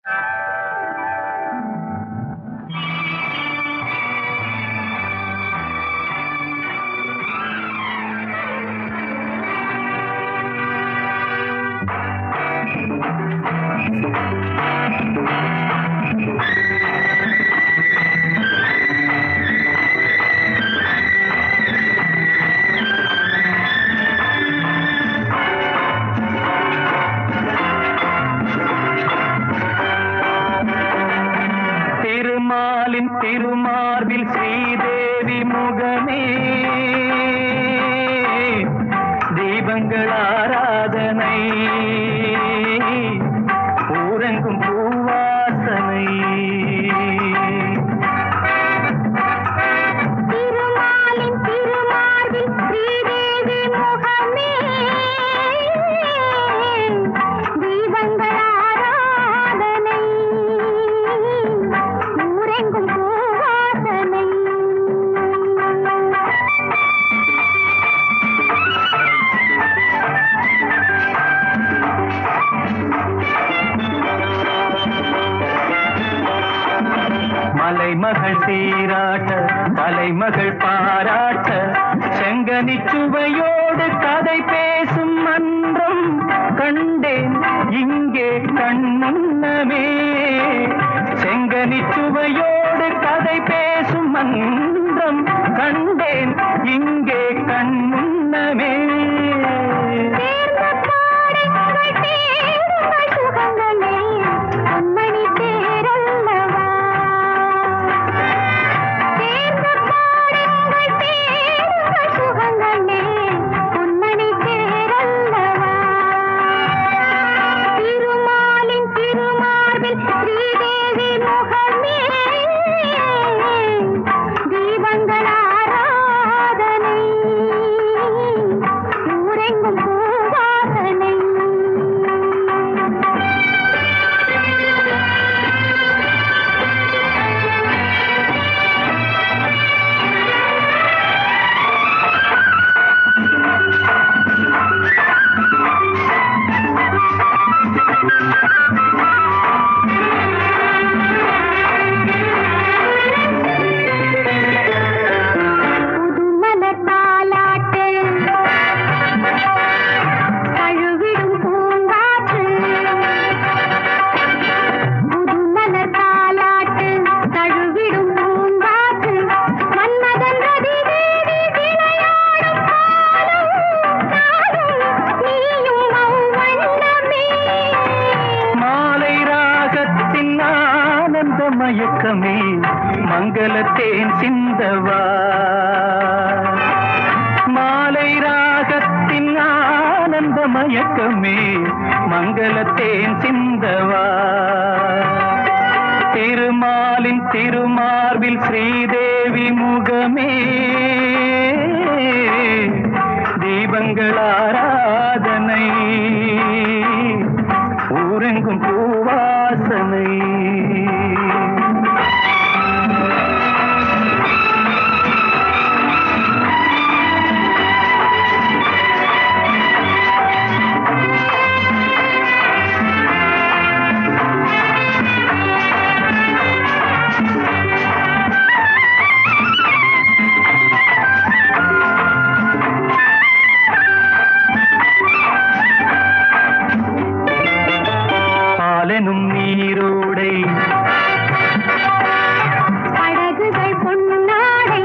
திருமார்பில் ஸ்ரீதேவி முகமே தீபங்கள் ஆராதனை ஊரெங்கும் பூவாசனை மலைமகள் சீராட்ட தலைமகள் பாராட்ட செங்கனி சுவையோடு கதை பேசும் மன்றம் கண்டேன் இங்கே கண்முன்னமே செங்கனி சுவையோடு கதை பேசும் மன்றம் கண்டேன் இங்கே கண்முன்னமே மயக்கமே மங்களத்தேன் சிந்தவா மாலை ராகத்தின் ஆனந்த மயக்கமே மங்களத்தேன் சிந்தவா திருமாலின் திருமார்பில் ஸ்ரீதேவி முகமே தீபங்கள் ஆராதனை ஊரெங்கும் பூவாசனை பாலெனும் நீரோடை படகுகள் பொன்னாடை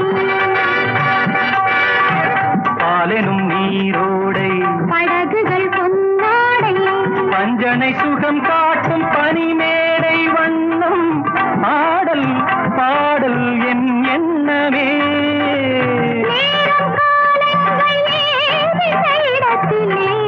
பாலெனும் நீரோடை படகுகள் பொன்னாடை பஞ்சனை சுகம் காட்டும் பனிமேடை வண்ணம் ஆடல் பாடல் என் எண்ணமே நேரம் காலங்கள் ஏறின இடத்திலே